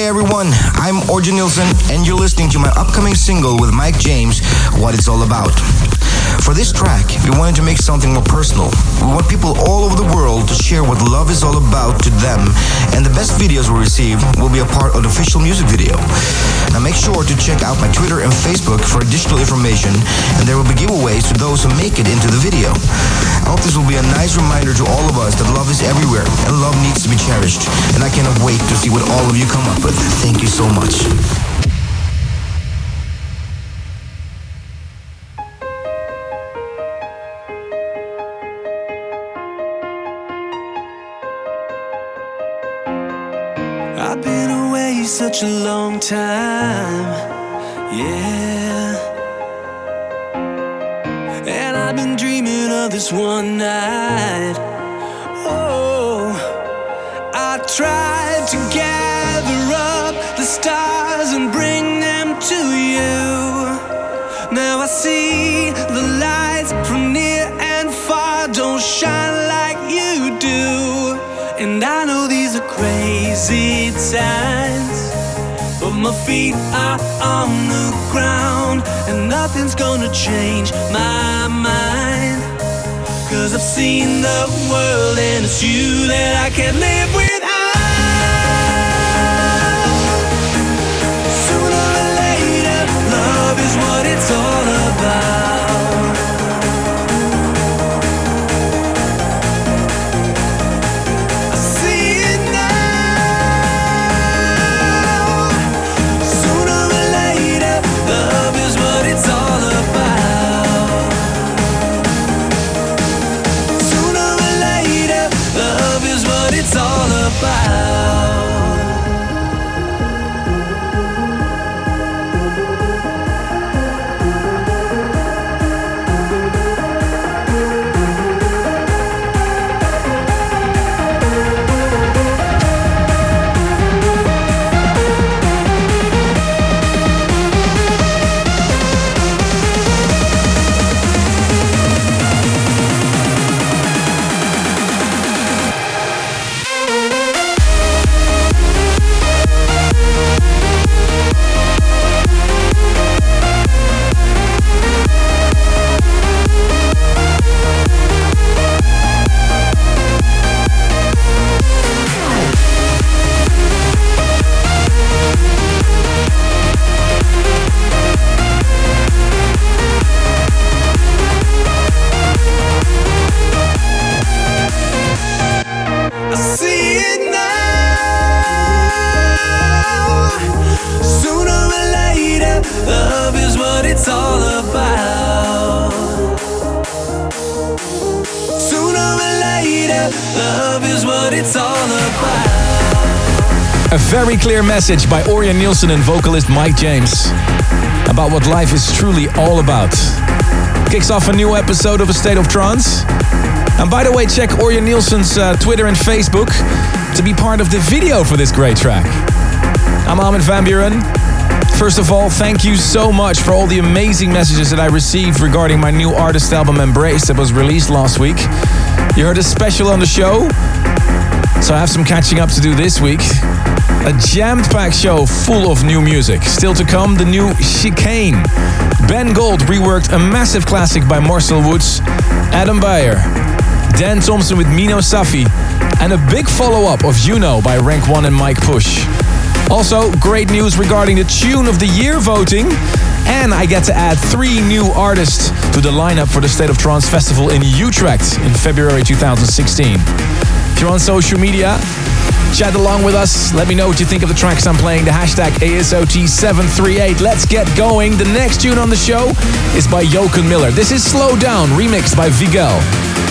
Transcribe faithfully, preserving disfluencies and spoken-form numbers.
everyone, I'm Orjan Nilsson and you're listening to my upcoming single with Mike James, What It's All About. For this track, we wanted to make something more personal. We want people all over the world to share what love is all about to them, and the best videos we receive will be a part of the official music video. Now make sure to check out my Twitter and Facebook for additional information, and there will be giveaways to those who make it into the video. I hope this will be a nice reminder to all of us that love is everywhere and love needs to be cherished, and I cannot wait to see what all of you come up with. Thank you so much. I've been away such a long time, yeah. And I've been dreaming of this one night. Oh, I tried to gather up the stars and bring them to you. Now I see the lights from near and far don't shine like you do. And I know these are crazy times, but my feet are on the ground, and nothing's gonna change my mind. Cause I've seen the world, and it's you that I can't live without. Sooner or later, love is what it's all about. It's all about. A very clear message by Orjan Nilsson and vocalist Mike James about what life is truly all about. Kicks off a new episode of A State of Trance. And by the way, check Orjan Nilsson's uh, Twitter and Facebook to be part of the video for this great track. I'm Armin van Buuren. First of all, thank you so much for all the amazing messages that I received regarding my new artist album Embrace that was released last week. You heard a special on the show, so I have some catching up to do this week. A jammed-packed show full of new music. Still to come, the new Chicane. Ben Gold reworked a massive classic by Marcel Woods. Adam Beyer. Dan Thompson with Mino Safi. And a big follow-up of You Know by Rank one and Mike Push. Also, great news regarding the Tune of the Year voting. And I get to add three new artists to the lineup for the State of Trance Festival in Utrecht in February two thousand sixteen. If you're on social media, chat along with us. Let me know what you think of the tracks I'm playing. The hashtag A S O T seven three eight. Let's get going. The next tune on the show is by Jochen Miller. This is Slow Down, remixed by Vigel.